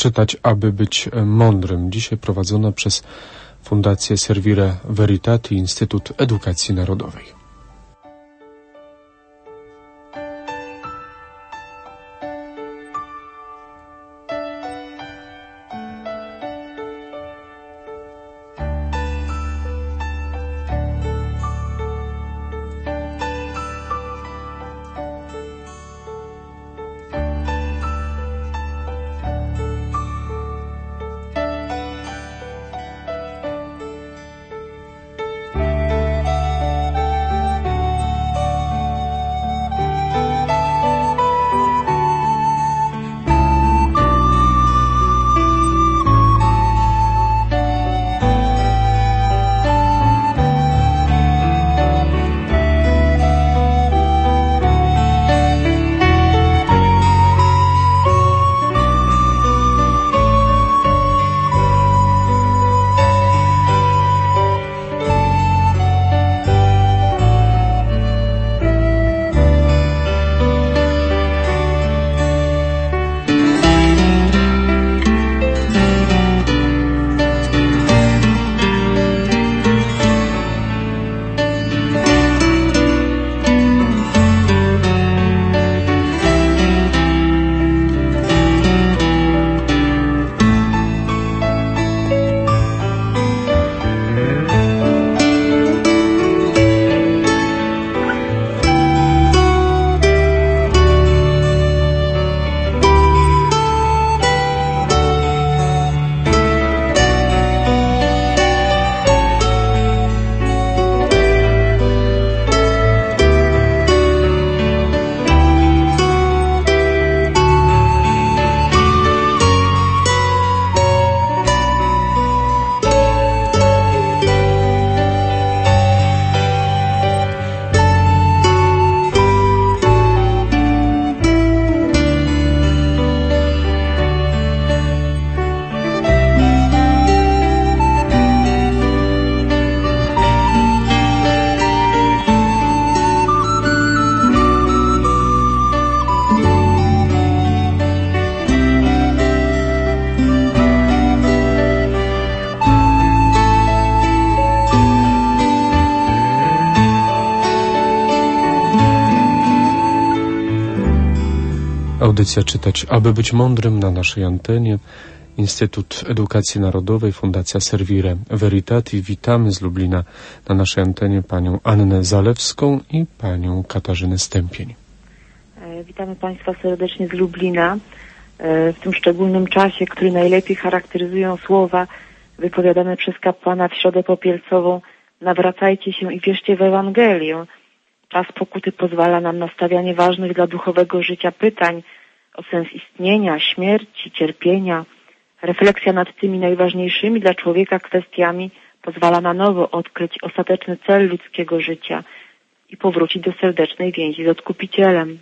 czytać, aby być mądrym. Dzisiaj prowadzona przez Fundację Servire Veritati, Instytut Edukacji Narodowej. Audycja Czytać, aby być mądrym na naszej antenie. Instytut Edukacji Narodowej, Fundacja Servire Veritati. Witamy z Lublina na naszej antenie panią Annę Zalewską i panią Katarzynę Stępień. Witamy Państwa serdecznie z Lublina w tym szczególnym czasie, który najlepiej charakteryzują słowa wypowiadane przez kapłana w Środę Popielcową: nawracajcie się i wierzcie w Ewangelię. Czas pokuty pozwala nam na stawianie ważnych dla duchowego życia pytań o sens istnienia, śmierci, cierpienia. Refleksja nad tymi najważniejszymi dla człowieka kwestiami pozwala na nowo odkryć ostateczny cel ludzkiego życia i powrócić do serdecznej więzi z Odkupicielem.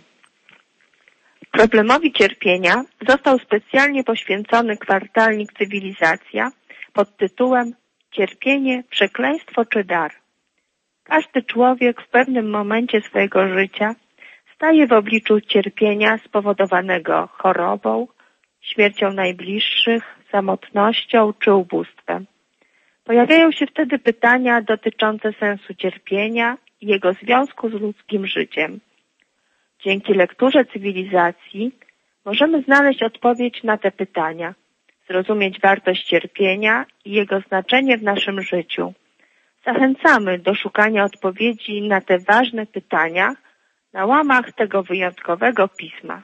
Problemowi cierpienia został specjalnie poświęcony kwartalnik Cywilizacja pod tytułem Cierpienie, przekleństwo czy dar. Każdy człowiek w pewnym momencie swojego życia staje w obliczu cierpienia spowodowanego chorobą, śmiercią najbliższych, samotnością czy ubóstwem. Pojawiają się wtedy pytania dotyczące sensu cierpienia i jego związku z ludzkim życiem. Dzięki lekturze Cywilizacji możemy znaleźć odpowiedź na te pytania, zrozumieć wartość cierpienia i jego znaczenie w naszym życiu. Zachęcamy do szukania odpowiedzi na te ważne pytania na łamach tego wyjątkowego pisma.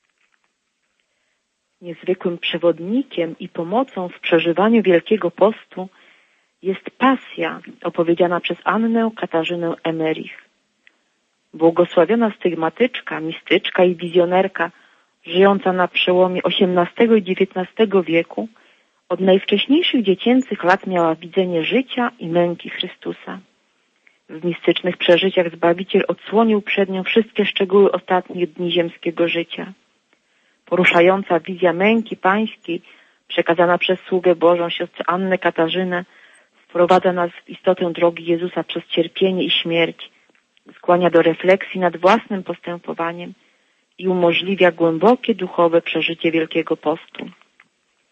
Niezwykłym przewodnikiem i pomocą w przeżywaniu Wielkiego Postu jest pasja opowiedziana przez Annę Katarzynę Emmerich. Błogosławiona stygmatyczka, mistyczka i wizjonerka, żyjąca na przełomie XVIII i XIX wieku, od najwcześniejszych dziecięcych lat miała widzenie życia i męki Chrystusa. W mistycznych przeżyciach Zbawiciel odsłonił przed nią wszystkie szczegóły ostatnich dni ziemskiego życia. Poruszająca wizja męki pańskiej, przekazana przez sługę Bożą siostrę Annę Katarzynę, wprowadza nas w istotę drogi Jezusa przez cierpienie i śmierć, skłania do refleksji nad własnym postępowaniem i umożliwia głębokie duchowe przeżycie Wielkiego Postu.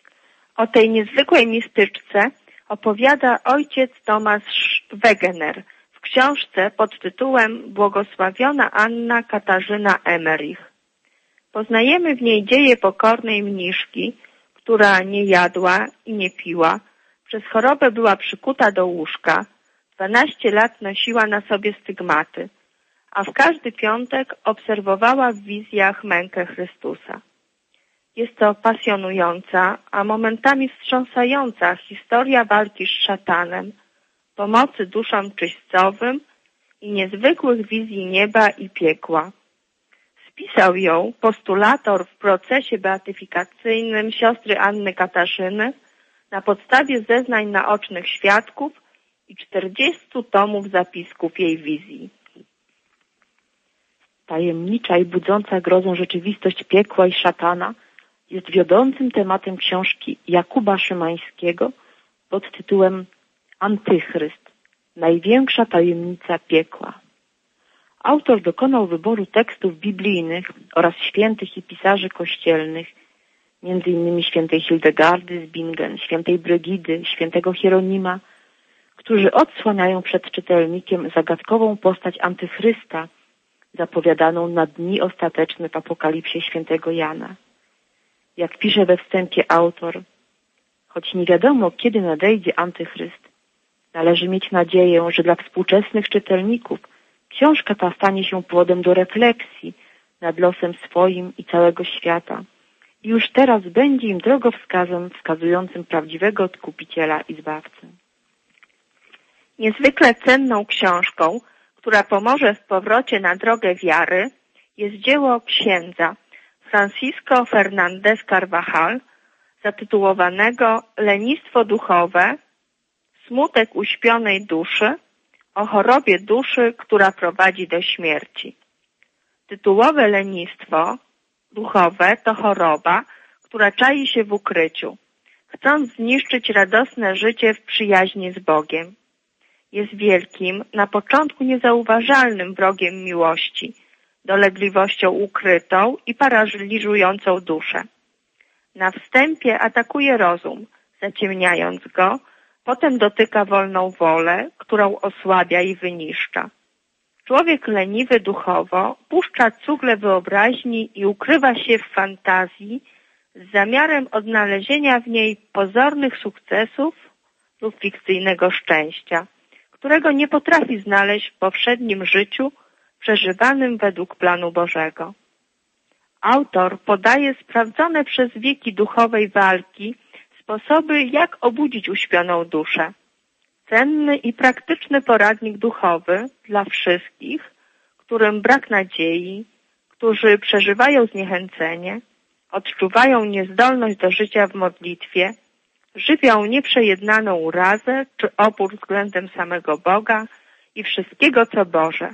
O tej niezwykłej mistyczce opowiada ojciec Tomasz Wegener w książce pod tytułem Błogosławiona Anna Katarzyna Emmerich. Poznajemy w niej dzieje pokornej mniszki, która nie jadła i nie piła, przez chorobę była przykuta do łóżka, 12 lat nosiła na sobie stygmaty, a w każdy piątek obserwowała w wizjach mękę Chrystusa. Jest to pasjonująca, a momentami wstrząsająca historia walki z szatanem, pomocy duszom czyśćcowym i niezwykłych wizji nieba i piekła. Spisał ją postulator w procesie beatyfikacyjnym siostry Anny Katarzyny na podstawie zeznań naocznych świadków i 40 tomów zapisków jej wizji. Tajemnicza i budząca grozą rzeczywistość piekła i szatana jest wiodącym tematem książki Jakuba Szymańskiego pod tytułem Antychryst – największa tajemnica piekła. Autor dokonał wyboru tekstów biblijnych oraz świętych i pisarzy kościelnych, m.in. świętej Hildegardy z Bingen, świętej Brygidy, świętego Hieronima, którzy odsłaniają przed czytelnikiem zagadkową postać Antychrysta, zapowiadaną na dni ostateczne w Apokalipsie świętego Jana. Jak pisze we wstępie autor, choć nie wiadomo, kiedy nadejdzie Antychryst, należy mieć nadzieję, że dla współczesnych czytelników książka ta stanie się powodem do refleksji nad losem swoim i całego świata i już teraz będzie im drogowskazem wskazującym prawdziwego Odkupiciela i Zbawcę. Niezwykle cenną książką, która pomoże w powrocie na drogę wiary, jest dzieło księdza Francisco Fernández Carvajal, zatytułowanego Lenistwo duchowe, smutek uśpionej duszy, o chorobie duszy, która prowadzi do śmierci. Tytułowe lenistwo duchowe to choroba, która czai się w ukryciu, chcąc zniszczyć radosne życie w przyjaźni z Bogiem. Jest wielkim, na początku niezauważalnym wrogiem miłości, dolegliwością ukrytą i paraliżującą duszę. Na wstępie atakuje rozum, zaciemniając go, potem dotyka wolną wolę, którą osłabia i wyniszcza. Człowiek leniwy duchowo puszcza cugle wyobraźni i ukrywa się w fantazji z zamiarem odnalezienia w niej pozornych sukcesów lub fikcyjnego szczęścia, którego nie potrafi znaleźć w powszednim życiu przeżywanym według planu Bożego. Autor podaje sprawdzone przez wieki duchowej walki sposoby, jak obudzić uśpioną duszę. Cenny i praktyczny poradnik duchowy dla wszystkich, którym brak nadziei, którzy przeżywają zniechęcenie, odczuwają niezdolność do życia w modlitwie, żywią nieprzejednaną urazę czy opór względem samego Boga i wszystkiego, co Boże.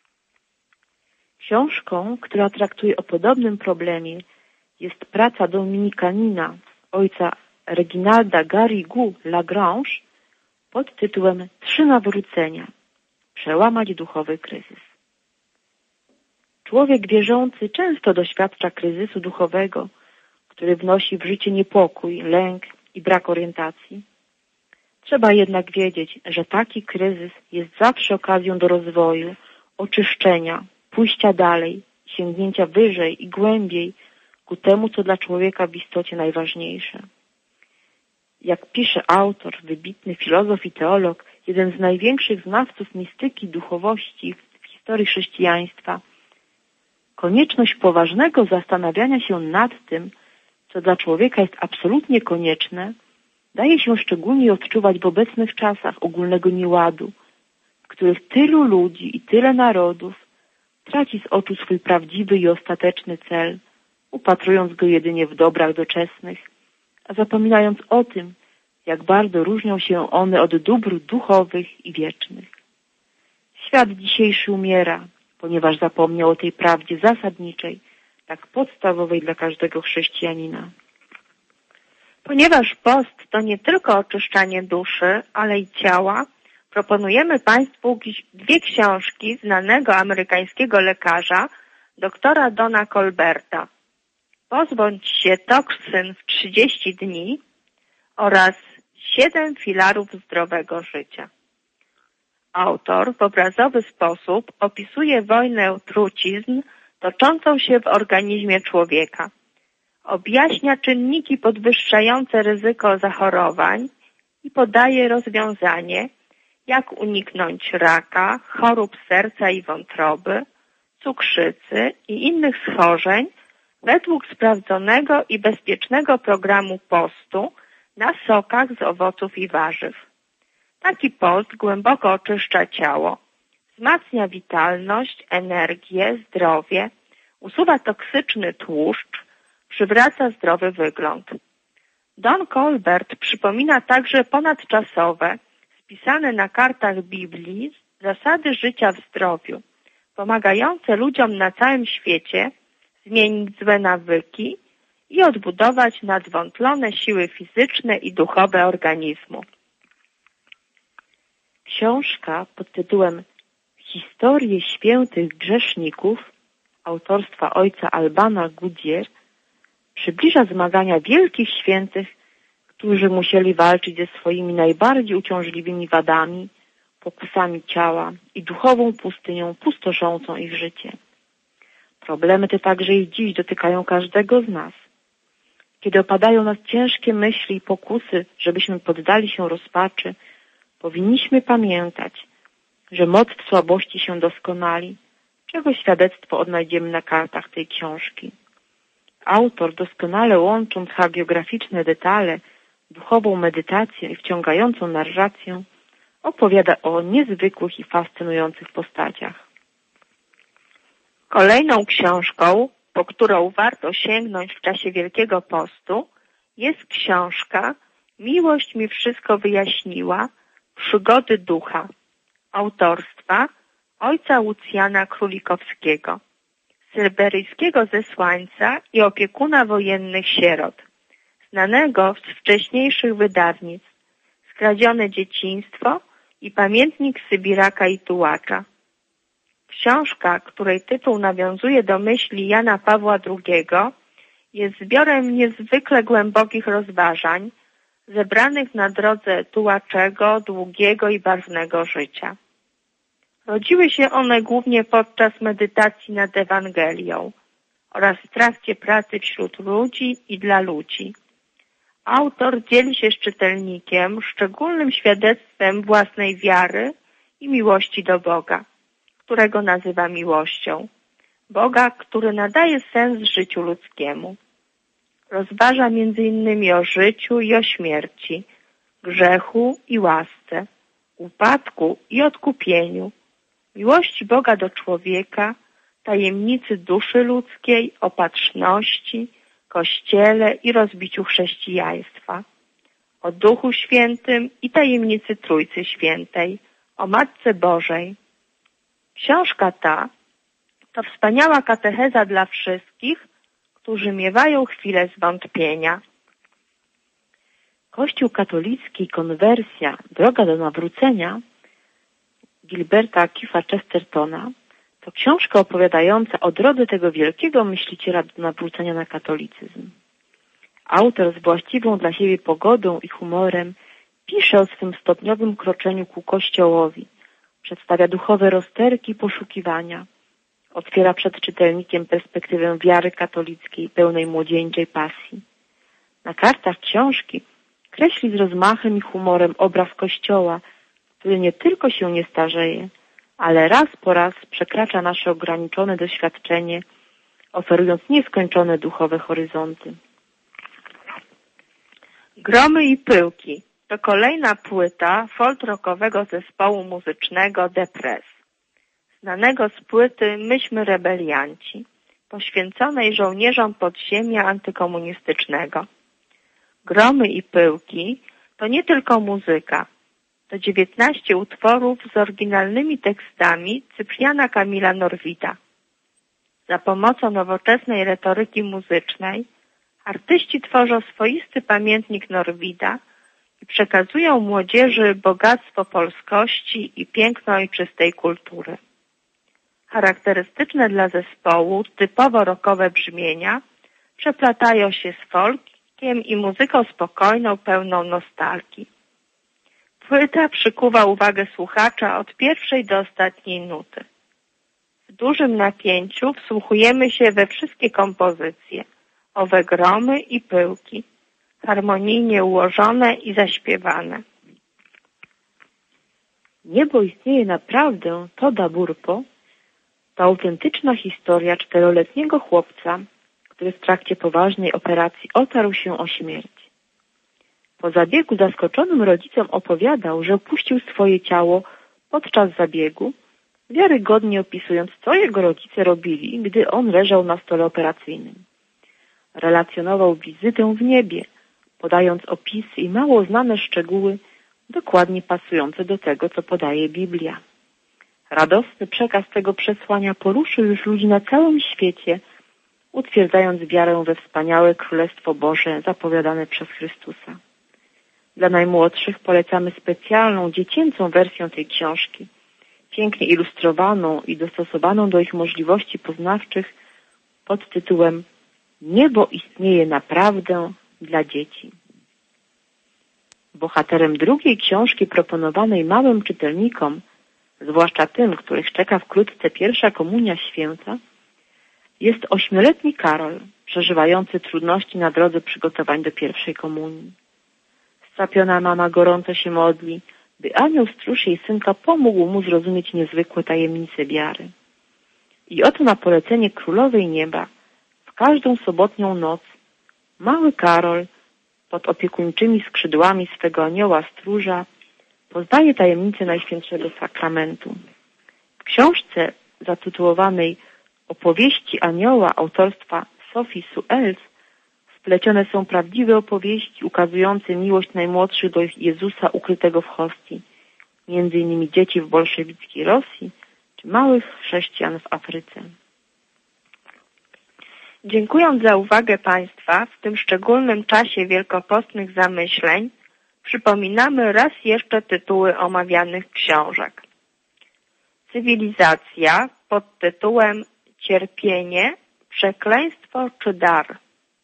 Książką, która traktuje o podobnym problemie, jest praca dominikanina ojca Reginalda Garrigou Lagrange pod tytułem 3 nawrócenia – przełamać duchowy kryzys. Człowiek wierzący często doświadcza kryzysu duchowego, który wnosi w życie niepokój, lęk i brak orientacji. Trzeba jednak wiedzieć, że taki kryzys jest zawsze okazją do rozwoju, oczyszczenia, pójścia dalej, sięgnięcia wyżej i głębiej ku temu, co dla człowieka w istocie najważniejsze. Jak pisze autor, wybitny filozof i teolog, jeden z największych znawców mistyki duchowości w historii chrześcijaństwa, konieczność poważnego zastanawiania się nad tym, co dla człowieka jest absolutnie konieczne, daje się szczególnie odczuwać w obecnych czasach ogólnego nieładu, w których tylu ludzi i tyle narodów traci z oczu swój prawdziwy i ostateczny cel, upatrując go jedynie w dobrach doczesnych, a zapominając o tym, jak bardzo różnią się one od dóbr duchowych i wiecznych. Świat dzisiejszy umiera, ponieważ zapomniał o tej prawdzie zasadniczej, tak podstawowej dla każdego chrześcijanina. Ponieważ post to nie tylko oczyszczanie duszy, ale i ciała, proponujemy Państwu 2 książki znanego amerykańskiego lekarza, doktora Dona Colberta. Pozbądź się toksyn w 30 dni oraz 7 filarów zdrowego życia. Autor w obrazowy sposób opisuje wojnę trucizn toczącą się w organizmie człowieka. Objaśnia czynniki podwyższające ryzyko zachorowań i podaje rozwiązanie, jak uniknąć raka, chorób serca i wątroby, cukrzycy i innych schorzeń według sprawdzonego i bezpiecznego programu postu na sokach z owoców i warzyw. Taki post głęboko oczyszcza ciało, wzmacnia witalność, energię, zdrowie, usuwa toksyczny tłuszcz, przywraca zdrowy wygląd. Don Colbert przypomina także ponadczasowe, spisane na kartach Biblii zasady życia w zdrowiu, pomagające ludziom na całym świecie zmienić złe nawyki i odbudować nadwątlone siły fizyczne i duchowe organizmu. Książka pod tytułem Historie świętych grzeszników autorstwa ojca Albana Goodyear przybliża zmagania wielkich świętych, którzy musieli walczyć ze swoimi najbardziej uciążliwymi wadami, pokusami ciała i duchową pustynią pustoszącą ich życie. Problemy te także i dziś dotykają każdego z nas. Kiedy opadają nas ciężkie myśli i pokusy, żebyśmy poddali się rozpaczy, powinniśmy pamiętać, że moc w słabości się doskonali, czego świadectwo odnajdziemy na kartach tej książki. Autor, doskonale łącząc hagiograficzne detale, duchową medytację i wciągającą narrację, opowiada o niezwykłych i fascynujących postaciach. Kolejną książką, po którą warto sięgnąć w czasie Wielkiego Postu, jest książka Miłość mi wszystko wyjaśniła, przygody ducha, autorstwa ojca Lucjana Królikowskiego, syberyjskiego zesłańca i opiekuna wojennych sierot, znanego z wcześniejszych wydawnictw Skradzione dzieciństwo i Pamiętnik Sybiraka i Tułacza. Książka, której tytuł nawiązuje do myśli Jana Pawła II, jest zbiorem niezwykle głębokich rozważań zebranych na drodze tułaczego, długiego i barwnego życia. Rodziły się one głównie podczas medytacji nad Ewangelią oraz w trakcie pracy wśród ludzi i dla ludzi. Autor dzieli się z czytelnikiem szczególnym świadectwem własnej wiary i miłości do Boga, którego nazywa miłością. Boga, który nadaje sens życiu ludzkiemu. Rozważa m.in. o życiu i o śmierci, grzechu i łasce, upadku i odkupieniu, miłości Boga do człowieka, tajemnicy duszy ludzkiej, opatrzności, Kościele i rozbiciu chrześcijaństwa, o Duchu Świętym i tajemnicy Trójcy Świętej, o Matce Bożej. Książka ta to wspaniała katecheza dla wszystkich, którzy miewają chwilę zwątpienia. Kościół katolicki, konwersja, droga do nawrócenia Gilberta Keefa Chestertona to książka opowiadająca o drodze tego wielkiego myśliciela do nawrócenia na katolicyzm. Autor z właściwą dla siebie pogodą i humorem pisze o swym stopniowym kroczeniu ku Kościołowi, przedstawia duchowe rozterki i poszukiwania, otwiera przed czytelnikiem perspektywę wiary katolickiej pełnej młodzieńczej pasji. Na kartach książki kreśli z rozmachem i humorem obraz Kościoła, który nie tylko się nie starzeje, ale raz po raz przekracza nasze ograniczone doświadczenie, oferując nieskończone duchowe horyzonty. Gromy i pyłki to kolejna płyta folk-rockowego zespołu muzycznego The Press, znanego z płyty Myśmy rebelianci, poświęconej żołnierzom podziemia antykomunistycznego. Gromy i pyłki to nie tylko muzyka, to 19 utworów z oryginalnymi tekstami Cypriana Kamila Norwida. Za pomocą nowoczesnej retoryki muzycznej artyści tworzą swoisty pamiętnik Norwida i przekazują młodzieży bogactwo polskości i piękno ojczystej kultury. Charakterystyczne dla zespołu, typowo rockowe brzmienia przeplatają się z folk i muzyką spokojną, pełną nostalgii. Płyta przykuwa uwagę słuchacza od pierwszej do ostatniej nuty. W dużym napięciu wsłuchujemy się we wszystkie kompozycje, owe gromy i pyłki, harmonijnie ułożone i zaśpiewane. Niebo istnieje naprawdę, Toda Burpo, to autentyczna historia 4-letniego chłopca, który w trakcie poważnej operacji otarł się o śmierć. Po zabiegu zaskoczonym rodzicom opowiadał, że opuścił swoje ciało podczas zabiegu, wiarygodnie opisując, co jego rodzice robili, gdy on leżał na stole operacyjnym. Relacjonował wizytę w niebie, podając opisy i mało znane szczegóły, dokładnie pasujące do tego, co podaje Biblia. Radosny przekaz tego przesłania poruszył już ludzi na całym świecie, utwierdzając wiarę we wspaniałe Królestwo Boże zapowiadane przez Chrystusa. Dla najmłodszych polecamy specjalną, dziecięcą wersję tej książki, pięknie ilustrowaną i dostosowaną do ich możliwości poznawczych pod tytułem Niebo istnieje naprawdę dla dzieci. Bohaterem drugiej książki proponowanej małym czytelnikom, zwłaszcza tym, których czeka wkrótce pierwsza komunia święta, jest 8-letni Karol, przeżywający trudności na drodze przygotowań do pierwszej komunii. Strapiona mama gorąco się modli, by anioł stróż jej synka pomógł mu zrozumieć niezwykłe tajemnice wiary. I oto na polecenie Królowej Nieba w każdą sobotnią noc mały Karol pod opiekuńczymi skrzydłami swego anioła stróża poznaje tajemnicę Najświętszego Sakramentu. W książce zatytułowanej Opowieści Anioła autorstwa Sophie Suels wplecione są prawdziwe opowieści ukazujące miłość najmłodszych do Jezusa ukrytego w hostii, między innymi dzieci w bolszewickiej Rosji czy małych chrześcijan w Afryce. Dziękując za uwagę Państwa w tym szczególnym czasie wielkopostnych zamyśleń, przypominamy raz jeszcze tytuły omawianych książek. Cywilizacja pod tytułem Cierpienie, przekleństwo czy dar.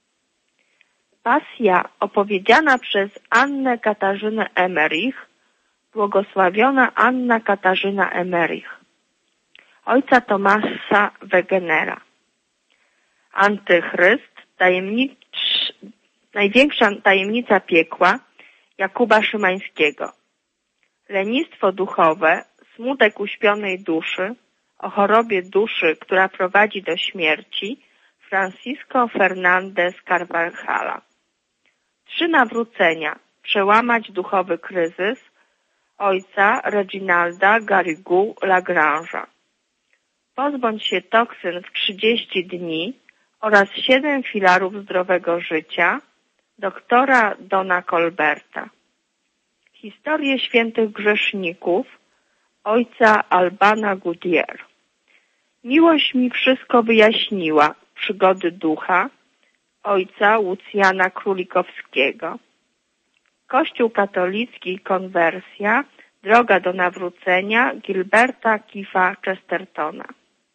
Pasja opowiedziana przez Annę Katarzynę Emmerich, błogosławiona Anna Katarzyna Emmerich, ojca Tomasa Wegenera. Antychryst, największa tajemnica piekła Jakuba Szymańskiego. Lenistwo duchowe, smutek uśpionej duszy, o chorobie duszy, która prowadzi do śmierci, Francisco Fernandez Carvajala. 3 nawrócenia, przełamać duchowy kryzys, ojca Reginalda Garrigou Lagrange'a. Pozbądź się toksyn w 30 dni oraz 7 filarów zdrowego życia, doktora Dona Colberta. Historię świętych grzeszników, ojca Albana Goodyear. Miłość mi wszystko wyjaśniła, przygody ducha, ojca Łucjana Królikowskiego. Kościół katolicki, konwersja, droga do nawrócenia Gilberta Keefa Chestertona.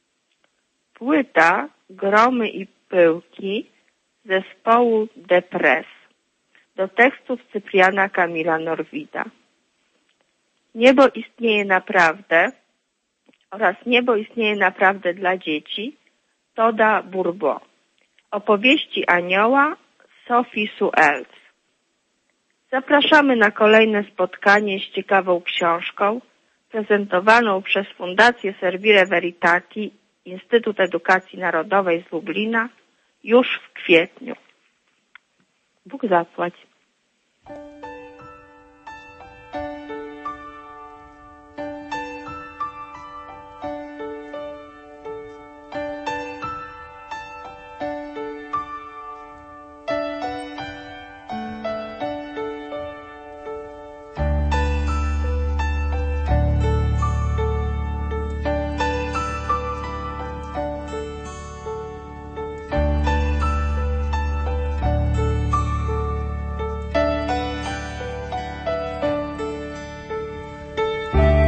Płyta Gromy i pyłki zespołu The Press do tekstów Cypriana Kamila Norwida. Niebo istnieje naprawdę oraz Niebo istnieje naprawdę dla dzieci Toda Burpo. Opowieści anioła Sophie Suels. Zapraszamy na kolejne spotkanie z ciekawą książką prezentowaną przez Fundację Servire Veritati Instytut Edukacji Narodowej z Lublina już w kwietniu. Bóg zapłać.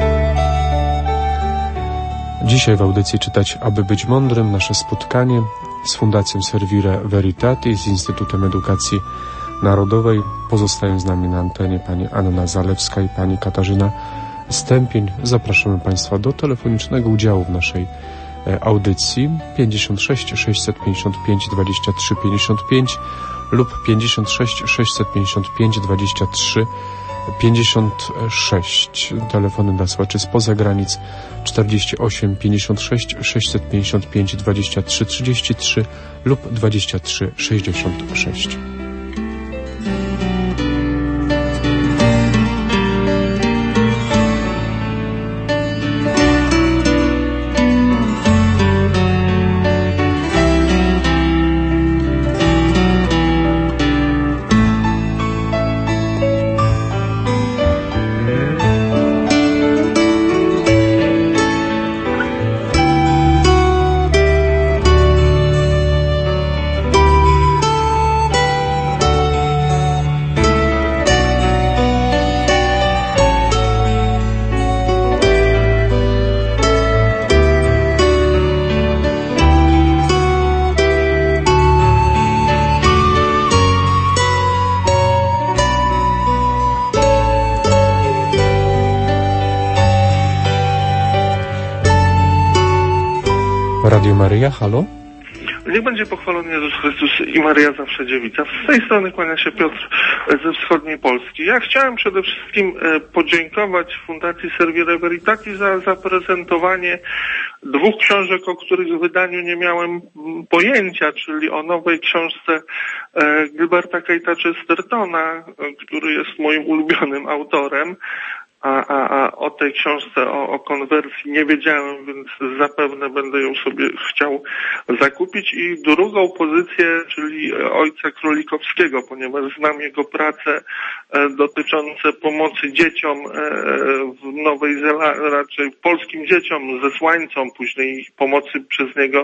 Dzisiaj w audycji czytać Aby być mądrym nasze spotkanie z Fundacją Servire Veritatis, z Instytutem Edukacji Narodowej. Pozostają z nami na antenie pani Anna Zalewska i pani Katarzyna Stępień. Zapraszamy Państwa do telefonicznego udziału w naszej audycji 56 655 23 55 lub 56 655 23 56. Telefony dla słuchaczy spoza granic 48 56 655 23 33 lub 23 66. Radio Maryja, halo? Niech będzie pochwalony Jezus Chrystus i Maryja zawsze dziewica. Z tej strony kłania się Piotr ze wschodniej Polski. Ja chciałem przede wszystkim podziękować Fundacji Servire Veritatis za zaprezentowanie dwóch książek, o których w wydaniu nie miałem pojęcia, czyli o nowej książce Gilberta Keita Chestertona, który jest moim ulubionym autorem. A o tej książce, o konwersji nie wiedziałem, więc zapewne będę ją sobie chciał zakupić. I drugą pozycję, czyli ojca Królikowskiego, ponieważ znam jego prace dotyczące pomocy dzieciom w Nowej Zelandii, raczej polskim dzieciom, zesłańcom, później pomocy przez niego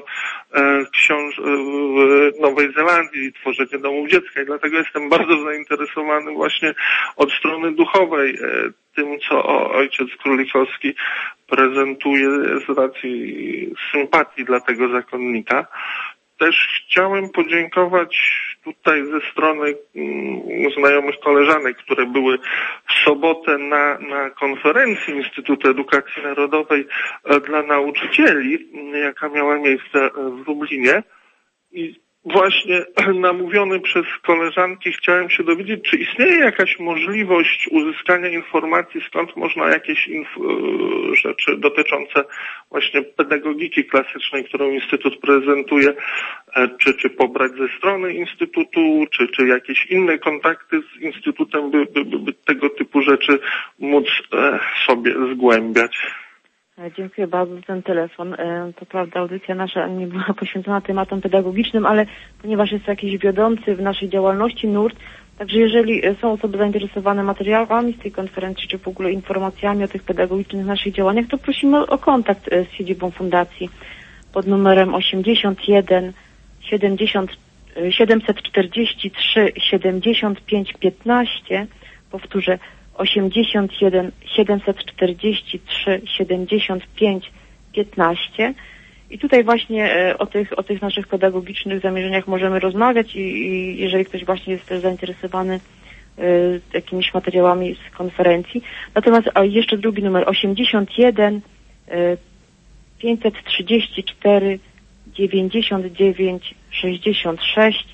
w Nowej Zelandii, tworzenie domów dziecka. I dlatego jestem bardzo zainteresowany właśnie od strony duchowej tym, co ojciec Królikowski prezentuje z racji sympatii dla tego zakonnika. Też chciałem podziękować tutaj ze strony znajomych koleżanek, które były w sobotę na konferencji Instytutu Edukacji Narodowej dla nauczycieli, jaka miała miejsce w Lublinie. I właśnie namówiony przez koleżanki chciałem się dowiedzieć, czy istnieje jakaś możliwość uzyskania informacji, skąd można jakieś rzeczy dotyczące właśnie pedagogiki klasycznej, którą Instytut prezentuje, czy pobrać ze strony Instytutu, czy jakieś inne kontakty z Instytutem, by tego typu rzeczy móc sobie zgłębiać. Dziękuję bardzo za ten telefon. To prawda, audycja nasza nie była poświęcona tematom pedagogicznym, ale ponieważ jest to jakiś wiodący w naszej działalności nurt, także jeżeli są osoby zainteresowane materiałami z tej konferencji, czy w ogóle informacjami o tych pedagogicznych naszych działaniach, to prosimy o kontakt z siedzibą Fundacji pod numerem 81 743 75 15. Powtórzę, 81 743 75 15 i tutaj właśnie o tych naszych pedagogicznych zamierzeniach możemy rozmawiać i jeżeli ktoś właśnie jest też zainteresowany jakimiś materiałami z konferencji. Natomiast jeszcze drugi numer 81 534 99 66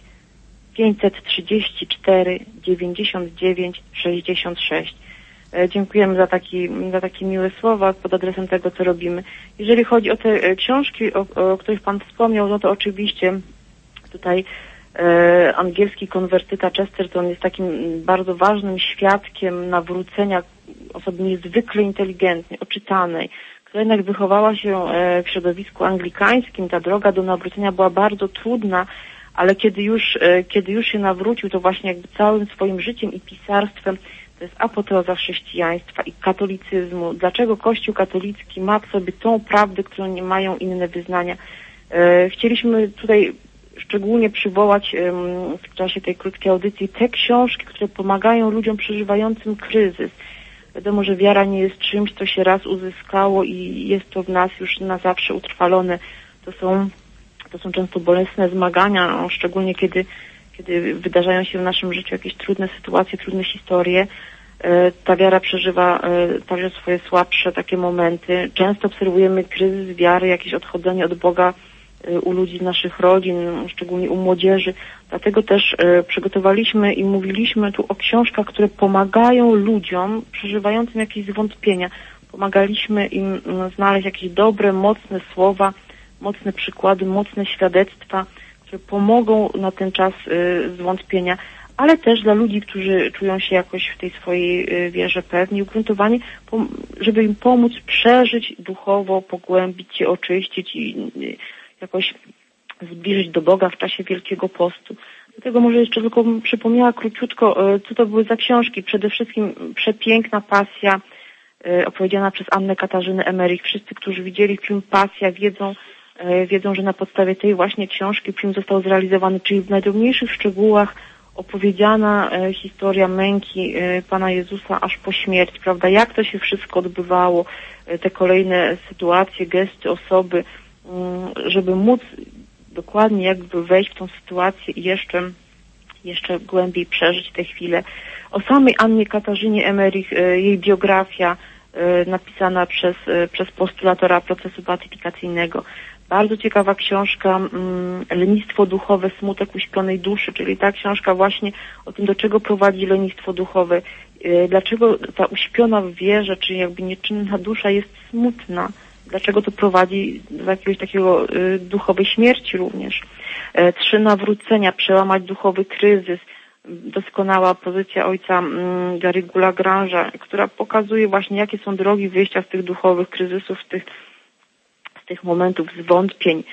534 99 66. Dziękujemy za takie miłe słowa pod adresem tego, co robimy. Jeżeli chodzi o te książki, o których Pan wspomniał, no to oczywiście tutaj angielski konwertyta Chesterton jest takim bardzo ważnym świadkiem nawrócenia osoby niezwykle inteligentnej, oczytanej, która jednak wychowała się w środowisku anglikańskim. Ta droga do nawrócenia była bardzo trudna, ale kiedy już się nawrócił, to właśnie jakby całym swoim życiem i pisarstwem to jest apoteoza chrześcijaństwa i katolicyzmu. Dlaczego Kościół katolicki ma w sobie tą prawdę, którą nie mają inne wyznania? Chcieliśmy tutaj szczególnie przywołać w czasie tej krótkiej audycji te książki, które pomagają ludziom przeżywającym kryzys. Wiadomo, że wiara nie jest czymś, co się raz uzyskało i jest to w nas już na zawsze utrwalone. To są To są często bolesne zmagania, szczególnie kiedy wydarzają się w naszym życiu jakieś trudne sytuacje, trudne historie. Ta wiara przeżywa także swoje słabsze takie momenty. Często obserwujemy kryzys wiary, jakieś odchodzenie od Boga u ludzi z naszych rodzin, szczególnie u młodzieży. Dlatego też przygotowaliśmy i mówiliśmy tu o książkach, które pomagają ludziom przeżywającym jakieś zwątpienia. Pomagaliśmy im znaleźć jakieś dobre, mocne słowa, mocne przykłady, mocne świadectwa, które pomogą na ten czas zwątpienia, ale też dla ludzi, którzy czują się jakoś w tej swojej wierze pewni, ugruntowani, żeby im pomóc przeżyć duchowo, pogłębić się, oczyścić i jakoś zbliżyć do Boga w czasie Wielkiego Postu. Dlatego może jeszcze tylko przypomniała króciutko, co to były za książki. Przede wszystkim Przepiękna pasja, opowiedziana przez Annę Katarzynę Emmerich. Wszyscy, którzy widzieli film Pasja, wiedzą, że na podstawie tej właśnie książki film został zrealizowany, czyli w najdrobniejszych szczegółach opowiedziana historia męki Pana Jezusa aż po śmierć, prawda? Jak to się wszystko odbywało, te kolejne sytuacje, gesty, osoby, żeby móc dokładnie jakby wejść w tą sytuację i jeszcze głębiej przeżyć tę chwilę. O samej Annie Katarzynie Emmerich, jej biografia napisana przez postulatora procesu beatyfikacyjnego. Bardzo ciekawa książka Lenistwo duchowe, smutek uśpionej duszy, czyli ta książka właśnie o tym, do czego prowadzi lenistwo duchowe, dlaczego ta uśpiona w wierze, czyli jakby nieczynna dusza jest smutna, dlaczego to prowadzi do jakiegoś takiego duchowej śmierci również. 3 nawrócenia, przełamać duchowy kryzys, doskonała pozycja ojca Garrigou Lagrange'a, która pokazuje właśnie, jakie są drogi wyjścia z tych duchowych kryzysów, z tych momentów zwątpień.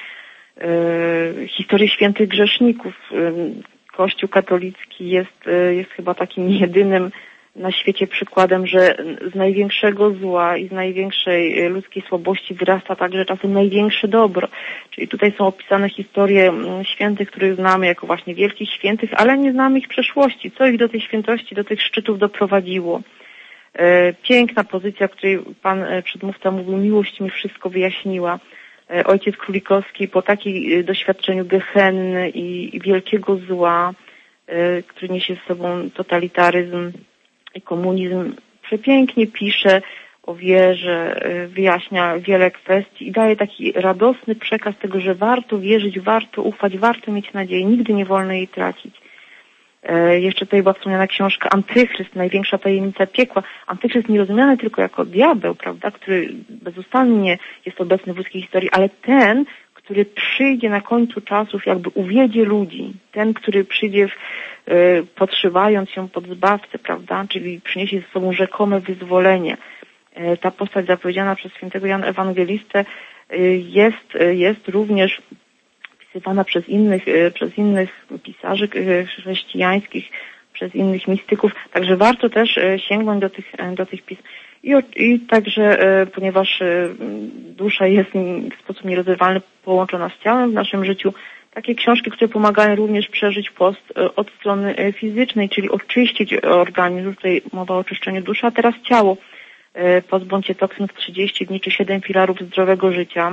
Historię świętych grzeszników. Kościół katolicki jest chyba takim jedynym na świecie przykładem, że z największego zła i z największej ludzkiej słabości wyrasta także czasem największe dobro. Czyli tutaj są opisane historie świętych, których znamy jako właśnie wielkich świętych, ale nie znamy ich przeszłości, co ich do tej świętości, do tych szczytów doprowadziło. Piękna pozycja, o której pan przedmówca mówił, miłość mi wszystko wyjaśniła. Ojciec Królikowski po takim doświadczeniu gehenny i wielkiego zła, który niesie z sobą totalitaryzm i komunizm, przepięknie pisze o wierze, wyjaśnia wiele kwestii i daje taki radosny przekaz tego, że warto wierzyć, warto ufać, warto mieć nadzieję, nigdy nie wolno jej tracić. Jeszcze tutaj była wspomniana książka Antychryst, największa tajemnica piekła. Antychryst nie rozumiany tylko jako diabeł, prawda, który bezustannie jest obecny w ludzkiej historii, ale ten, który przyjdzie na końcu czasów, jakby uwiedzie ludzi. Ten, który przyjdzie podszywając się pod Zbawcę, prawda, czyli przyniesie ze sobą rzekome wyzwolenie. Ta postać zapowiedziana przez świętego Jana Ewangelistę jest również opisywana przez innych pisarzy chrześcijańskich, przez innych mistyków, także warto też sięgnąć do tych pism. I także, ponieważ dusza jest w sposób nierozerwalny połączona z ciałem w naszym życiu, takie książki, które pomagają również przeżyć post od strony fizycznej, czyli oczyścić organizm, tutaj mowa o oczyszczeniu duszy, a teraz ciało. Pozbądź się toksyn w 30 dni, czy 7 filarów zdrowego życia,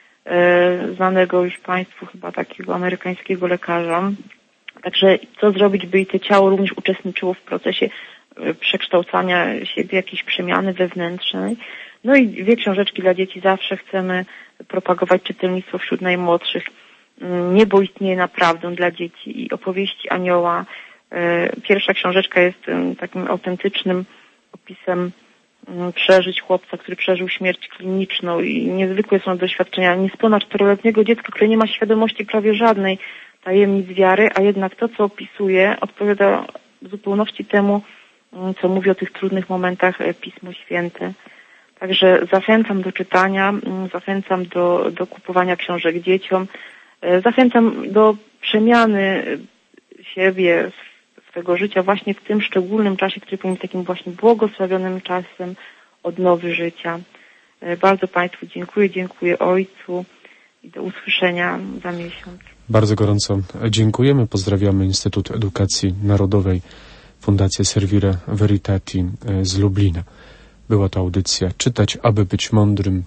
znanego już Państwu chyba takiego amerykańskiego lekarza. Także co zrobić, by i to ciało również uczestniczyło w procesie przekształcania siebie, jakiejś przemiany wewnętrznej. No i 2 książeczki dla dzieci. Zawsze chcemy propagować czytelnictwo wśród najmłodszych. Niebo istnieje naprawdę dla dzieci i opowieści anioła. Pierwsza książeczka jest takim autentycznym opisem przeżyć chłopca, który przeżył śmierć kliniczną i niezwykłe są doświadczenia niespełna 4-letniego dziecka, które nie ma świadomości prawie żadnej tajemnic wiary, a jednak to, co opisuje, odpowiada w zupełności temu, co mówi o tych trudnych momentach Pismo Święte. Także zachęcam do czytania, zachęcam do kupowania książek dzieciom, zachęcam do przemiany siebie, swego życia właśnie w tym szczególnym czasie, który powinien być takim właśnie błogosławionym czasem odnowy życia. Bardzo Państwu dziękuję Ojcu i do usłyszenia za miesiąc. Bardzo gorąco dziękujemy, pozdrawiamy Instytut Edukacji Narodowej, Fundację Servire Veritati z Lublina. Była to audycja Czytać, aby być mądrym